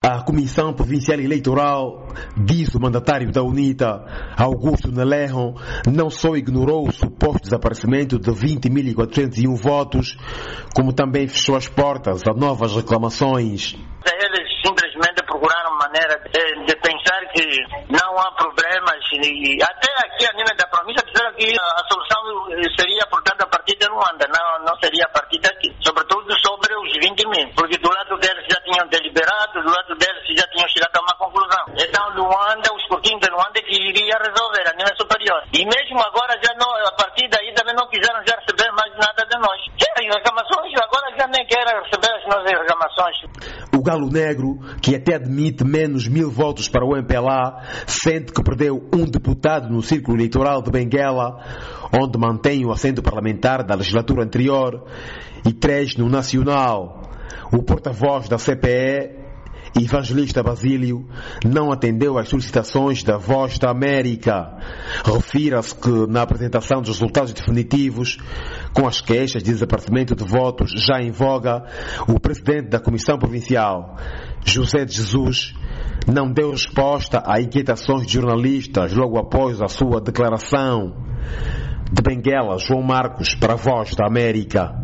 A Comissão Provincial Eleitoral, diz o mandatário da UNITA, Augusto Nelerron, não só ignorou o suposto desaparecimento de 20.401 votos, como também fechou as portas a novas reclamações. Eles simplesmente procuraram maneira de pensar que não há problemas e até aqui a nível da província disseram que a solução seria, portanto, a partir de Luanda, não seria a partir daqui, sobretudo sobre os 20 mil, porque do lado deles já tinham deliberado, do lado deles já tinham chegado a uma conclusão. Então Luanda, os curtinhos de Luanda que iria resolver a nível superior. E mesmo agora já não, a partir daí também não quiseram já receber mais nada de nós. Querem reclamações, agora já nem querem receber as nossas reclamações. O Galo Negro, que até admite menos 1.000 votos para o MPLA, sente que perdeu um deputado no círculo eleitoral de Benguela, onde mantém o assento parlamentar da legislatura anterior, e 3 no Nacional. O porta-voz da CPE, Evangelista Basílio, não atendeu às solicitações da Voz da América. Refira-se que, na apresentação dos resultados definitivos, com as queixas de desaparecimento de votos já em voga, o presidente da Comissão Provincial, José de Jesus, não deu resposta a inquietações de jornalistas logo após a sua declaração. De Benguela, João Marcos, para a Voz da América.